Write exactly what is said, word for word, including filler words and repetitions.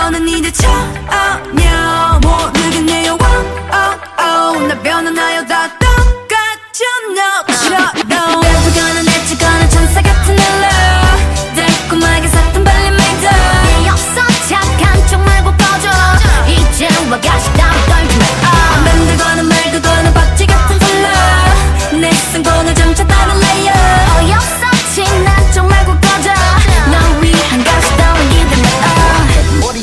너는 이제 전혀 모르겠네요. oh, oh, oh. 나 변하나요? 다 똑같죠 너처럼.